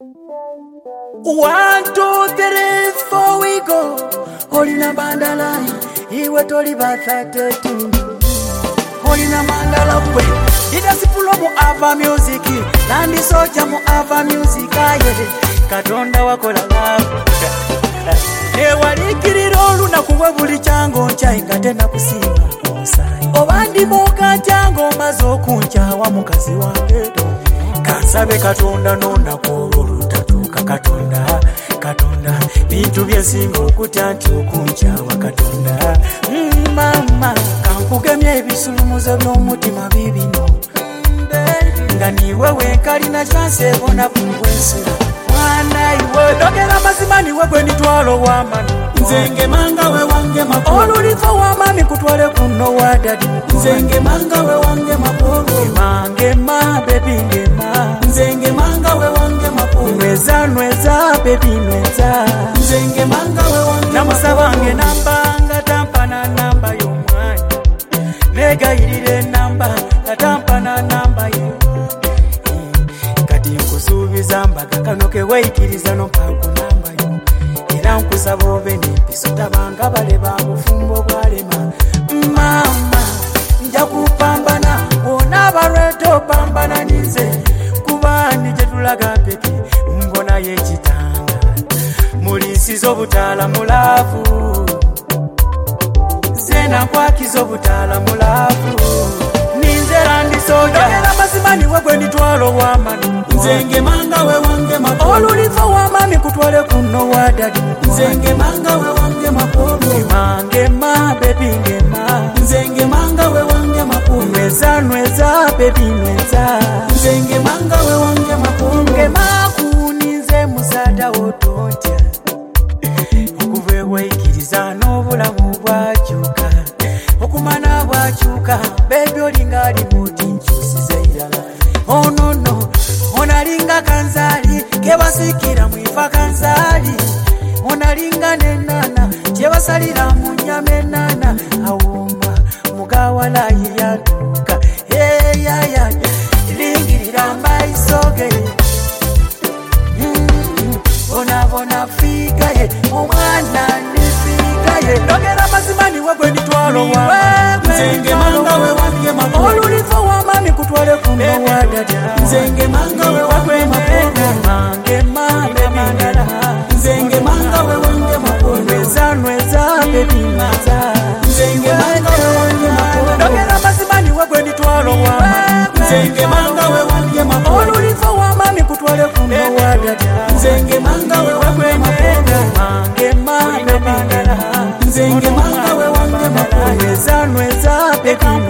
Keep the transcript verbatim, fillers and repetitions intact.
One, two, three, four, we go. Olina mandala, iwe toli bathatetu. Olina mandala kwe. Ida sipulo mu Ava Music. Nandi soja mu Ava Music. Aye, Katonda wakola love. Ewalikirira olunaku buli kyango nkyayinga tena kusinga omusaayi. Obandi boka kyango maze okunkyawa mukazi wange. Kansabe Katonda nonako olutatuuka Katonda. Katonda bintu byesinga okutya nti okunkyawa Katonda. Mm, mama kankugemye ebisulumuzo by'omutima bibino. Nga niwe wenkalina chance ebona kumbwensera. Mwana iwe dogera mazima niwe gwe nitwalo wamani. Nzenge manga we wange mapolo. Olulifa wamami kutwale kuno wadadi. Nzenge manga we wange mapolo. Mange ma baby ngema. Nzenge manga we wange mapolo. Nweza nweza baby nweza. Nzenge manga we wange namusabange namba ngatampa na namba y'omwana. Nega irire namba ngatampa na namba yo. Kati nkusuubiza mbaga kano ke weikiriza no mpaku namba yo. Era nkusaba obe n'empiso tabanga baleba bufumbo bwalema. Mama nja kupambana wona bareto pambana nize kubani gye tulaga pepe mbona y'ekitanga mulisizo butala mulavu zena kwakizo butala mulavu ninzera ndisoja dogera mazimani wegwe nitwalo wamani. Nzenge manga we wange mapolo. Olulifa wamami kutwale kuno wadadi. Nzenge manga we wange mapolo. Mange ma baby ngema. Nzenge manga we wange mapolo. Nweza nweza baby nweza. Nzenge manga we wange mapolo. Ngema kunize musada otontya. Okuve weikiriza n'obulamu bwakyuka. Okumana bwakyuka baby olingali muti nkyusize irala. Oh no no onalinga kanzali kebasikira mwifa kanzali. Onalinga nenana kyebasalira mu nnyama enana. Awoma mugawala yeyaduka hey ya ya lingirira maisoge. Mm, bona bona figa ye omwana ni figa ye. Dogera mazimani wegwe nitwalo wa. Nzenge manga we wange mapolo. Olulifa wamami kutwale kuno wadada. Nzenge manga we wange mapolo. Mange ma baby ngala. Nzenge manga we wange mapolo. Nweza nweza baby nweza. Nzenge manga we wange mapolo. Dogera mazimani wegwe nitwalo wa. Nzenge manga we wange mapolo. Olulifa wamami kutwale kuno wadada. Nzenge manga we wange mapolo. Mange ma baby ngala. Nzenge manga we wange mapolo. Nweza nweza baby